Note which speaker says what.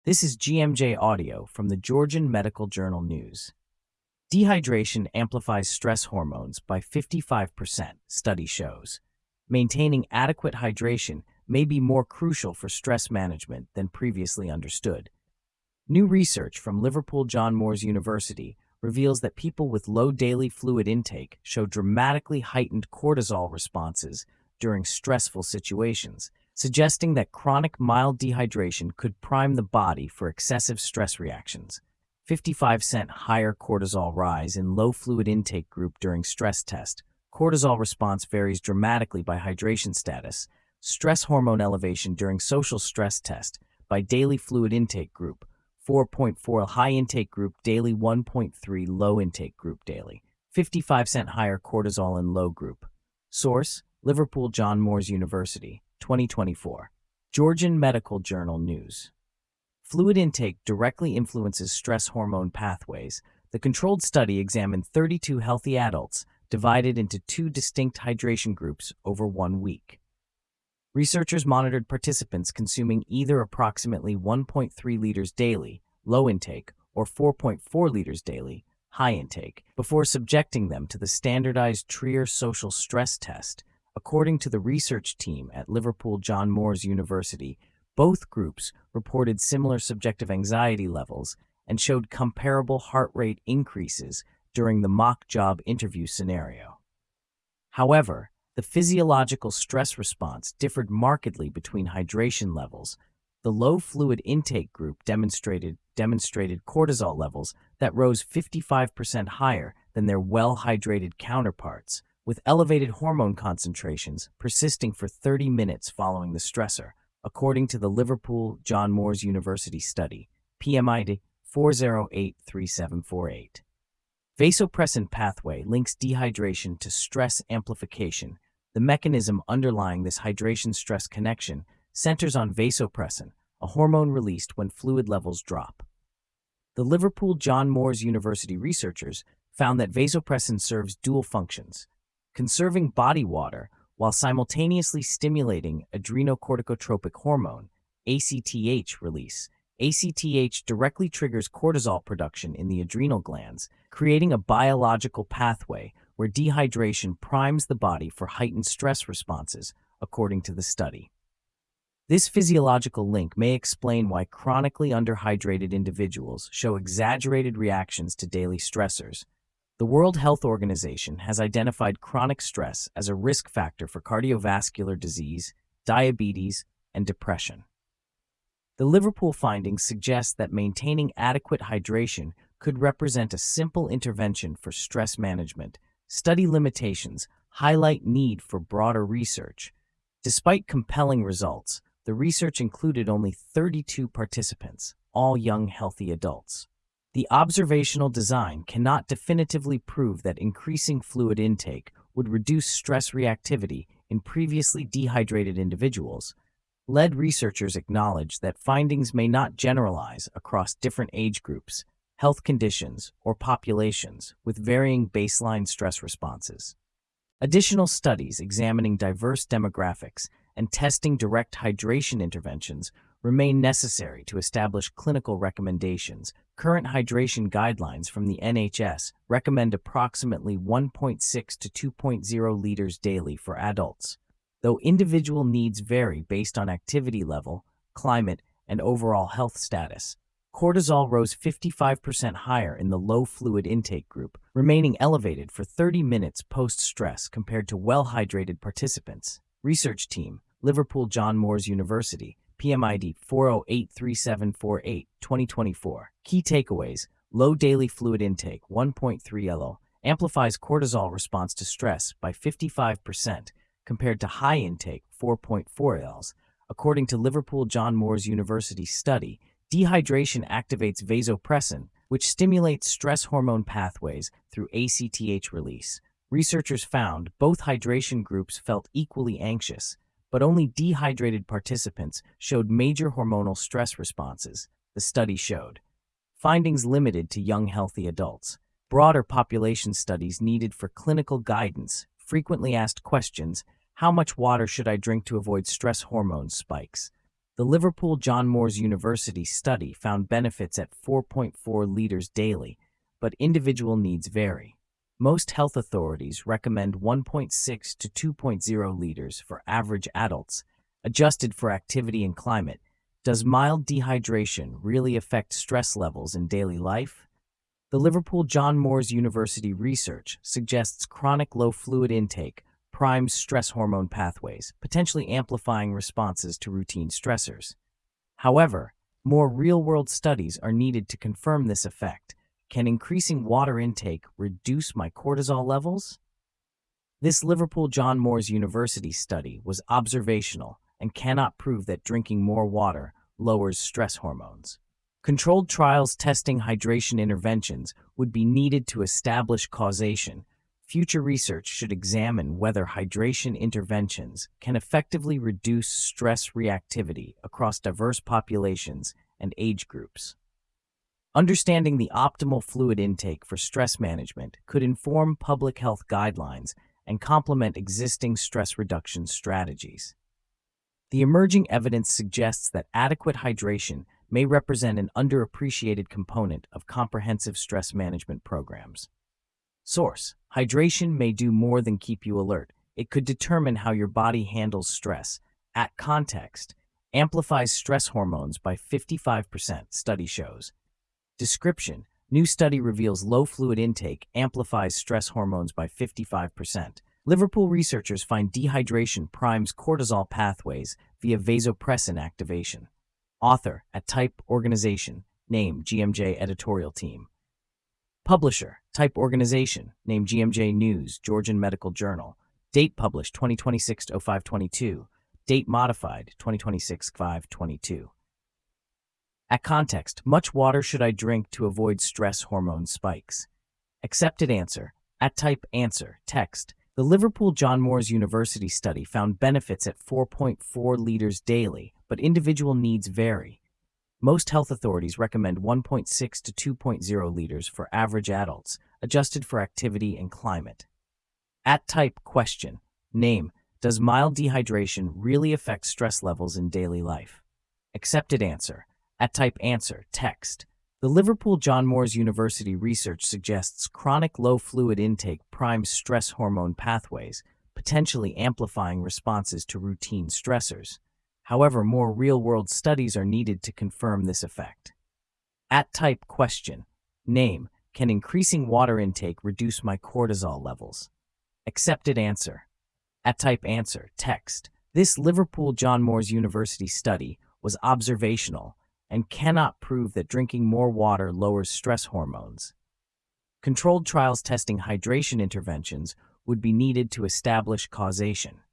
Speaker 1: This is GMJ Audio from the Georgian Medical Journal News. Dehydration amplifies stress hormones by 55%, study shows. Maintaining adequate hydration may be more crucial for stress management than previously understood. New research from Liverpool John Moores University reveals that people with low daily fluid intake show dramatically heightened cortisol responses during stressful situations, suggesting that chronic mild dehydration could prime the body for excessive stress reactions. 55% higher cortisol rise in low fluid intake group during stress test. Cortisol response varies dramatically by hydration status. Stress hormone elevation during social stress test by daily fluid intake group. 4.4 high intake group daily, 1.3 low intake group daily. 55% higher cortisol in low group. Source: Liverpool John Moores University, 2024. Georgian Medical Journal News. Fluid intake directly influences stress hormone pathways. The controlled study examined 32 healthy adults, divided into two distinct hydration groups over 1 week. Researchers monitored participants consuming either approximately 1.3 liters daily, low intake, or 4.4 liters daily, high intake, before subjecting them to the standardized Trier social stress test. According to the research team at Liverpool John Moores University, both groups reported similar subjective anxiety levels and showed comparable heart rate increases during the mock job interview scenario. However, the physiological stress response differed markedly between hydration levels. The low fluid intake group demonstrated cortisol levels that rose 55% higher than their well-hydrated counterparts, with elevated hormone concentrations persisting for 30 minutes following the stressor, according to the Liverpool John Moores University study, PMID 4083748. Vasopressin pathway links dehydration to stress amplification. The mechanism underlying this hydration-stress connection centers on vasopressin, a hormone released when fluid levels drop. The Liverpool John Moores University researchers found that vasopressin serves dual functions: conserving body water while simultaneously stimulating adrenocorticotropic hormone, ACTH, release. ACTH directly triggers cortisol production in the adrenal glands, creating a biological pathway where dehydration primes the body for heightened stress responses, according to the study. This physiological link may explain why chronically underhydrated individuals show exaggerated reactions to daily stressors. The World Health Organization has identified chronic stress as a risk factor for cardiovascular disease, diabetes, and depression. The Liverpool findings suggest that maintaining adequate hydration could represent a simple intervention for stress management. Study limitations highlight need for broader research. Despite compelling results, the research included only 32 participants, all young, healthy adults. The observational design cannot definitively prove that increasing fluid intake would reduce stress reactivity in previously dehydrated individuals. Lead researchers acknowledge that findings may not generalize across different age groups, health conditions, or populations with varying baseline stress responses. Additional studies examining diverse demographics and testing direct hydration interventions remain necessary to establish clinical recommendations. Current hydration guidelines from the NHS recommend approximately 1.6 to 2.0 liters daily for adults, though individual needs vary based on activity level, climate, and overall health status. Cortisol rose 55% higher in the low fluid intake group, remaining elevated for 30 minutes post-stress compared to well-hydrated participants. Research team, Liverpool John Moores University, PMID 4083748, 2024. Key takeaways: low daily fluid intake, 1.3 LO, amplifies cortisol response to stress by 55%, compared to high intake, 4.4 Ls. According to Liverpool John Moores University study, dehydration activates vasopressin, which stimulates stress hormone pathways through ACTH release. Researchers found both hydration groups felt equally anxious, but only dehydrated participants showed major hormonal stress responses, the study showed. Findings limited to young, healthy adults. Broader population studies needed for clinical guidance. Frequently asked questions: how much water should I drink to avoid stress hormone spikes? The Liverpool John Moores University study found benefits at 4.4 liters daily, but individual needs vary. Most health authorities recommend 1.6 to 2.0 liters for average adults, adjusted for activity and climate. Does mild dehydration really affect stress levels in daily life? The Liverpool John Moores University research suggests chronic low fluid intake primes stress hormone pathways, potentially amplifying responses to routine stressors. However, more real-world studies are needed to confirm this effect. Can increasing water intake reduce my cortisol levels? This Liverpool John Moores University study was observational and cannot prove that drinking more water lowers stress hormones. Controlled trials testing hydration interventions would be needed to establish causation. Future research should examine whether hydration interventions can effectively reduce stress reactivity across diverse populations and age groups. Understanding the optimal fluid intake for stress management could inform public health guidelines and complement existing stress reduction strategies. The emerging evidence suggests that adequate hydration may represent an underappreciated component of comprehensive stress management programs. Source: hydration may do more than keep you alert. It could determine how your body handles stress. At context, amplifies stress hormones by 55%, study shows. Description: new study reveals low fluid intake amplifies stress hormones by 55%. Liverpool researchers find dehydration primes cortisol pathways via vasopressin activation. Author: at Type Organization. Name: GMJ Editorial Team. Publisher: Type Organization. Name: GMJ News, Georgian Medical Journal. Date published 2026-05-22. Date modified 2026-5-22. At context: much water should I drink to avoid stress hormone spikes? Accepted answer: at Type Answer. Text: the Liverpool John Moores University study found benefits at 4.4 liters daily, but individual needs vary. Most health authorities recommend 1.6 to 2.0 liters for average adults, adjusted for activity and climate. At Type Question. Name: does mild dehydration really affect stress levels in daily life? Accepted answer: at Type Answer. Text: the Liverpool John Moores University research suggests chronic low fluid intake primes stress hormone pathways, potentially amplifying responses to routine stressors. However, more real-world studies are needed to confirm this effect. At Type Question. Name: can increasing water intake reduce my cortisol levels? Accepted answer: at Type Answer. Text: this Liverpool John Moores University study was observational and cannot prove that drinking more water lowers stress hormones. Controlled trials testing hydration interventions would be needed to establish causation.